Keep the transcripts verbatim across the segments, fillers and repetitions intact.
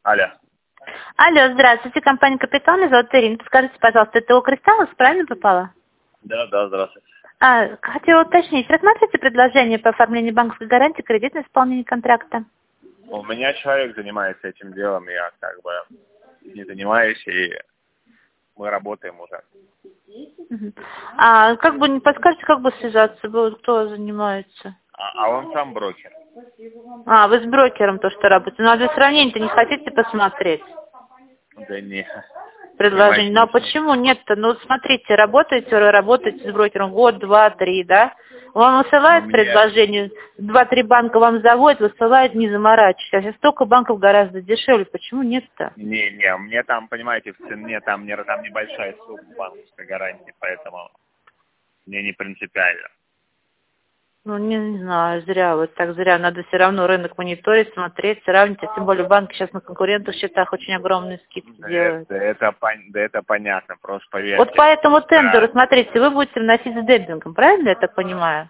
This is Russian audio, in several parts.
Алло. Алло, здравствуйте, компания «Капитал», меня зовут Ирина. Подскажите, пожалуйста, это у Кристаллов правильно попало? Да, да, здравствуйте. А, хотела уточнить, рассмотрите предложение по оформлению банковской гарантии кредит на исполнение контракта? У меня человек занимается этим делом, я как бы не занимаюсь, и мы работаем уже. Мгм. А как бы не подскажете, как бы связаться было, кто занимается? А, а он сам брокер. А, вы с брокером то, что работаете. Ну, а для сравнения-то не хотите посмотреть Да не. предложение? Понимаете, Ну, а не смысл. почему нет-то? Ну, смотрите, работаете, вы работаете с брокером год, два, три, да? Он Но высылает мне... предложение, два-три банка вам заводит, высылает, не заморачиваясь. А сейчас столько банков гораздо дешевле. Почему нет-то? Не, не, мне там, понимаете, в цене там, не, там небольшая сумма банковской гарантии, поэтому мне не принципиально. Ну, не, не знаю, зря, вот так зря. Надо все равно рынок мониторить, смотреть, сравнить. А тем более банки сейчас на конкурентных счетах очень огромные скидки Да делают. это, это, пон- да это понятно, просто поверьте. Вот по этому тендеру, Да. смотрите, вы будете вносить с демпингом, правильно я так понимаю?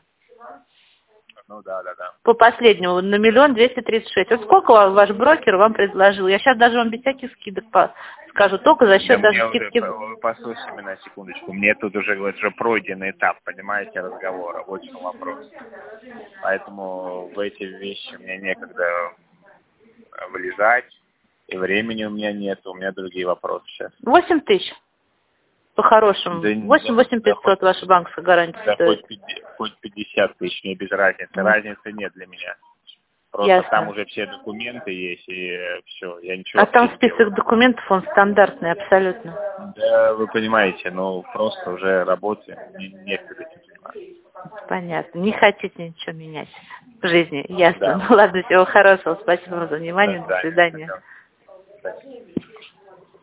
Ну да, да, да. По последнему, на миллион двести тридцать шесть. Вот сколько ваш брокер вам предложил? Я сейчас даже вам без всяких скидок по- скажу, только за Да счет даже мне уже, скидки. вы послушайте меня на секундочку, мне тут уже, вот, уже пройденный этап, понимаете, разговора, вот в чем вопрос. Поэтому в эти вещи мне некогда э, влезать, и времени у меня нет, у меня другие вопросы сейчас. восемь тысяч, по-хорошему. Да, восемь да, восемь да хоть, пятьсот ваша банковская гарантия да стоит. хоть, пяти- хоть пятьдесят тысяч, мне без разницы, Ну, разницы нет для меня. Просто там ясно. уже все документы есть, и все, я ничего А вообще там не делаю. список документов, он стандартный абсолютно. Да, вы понимаете, ну просто уже работаем, мне некогда этим заниматься. Понятно. Не хотите ничего менять в жизни. Ясно. Да. Ну ладно, всего хорошего. Спасибо вам за До внимание. До свидания. свидания. Спасибо.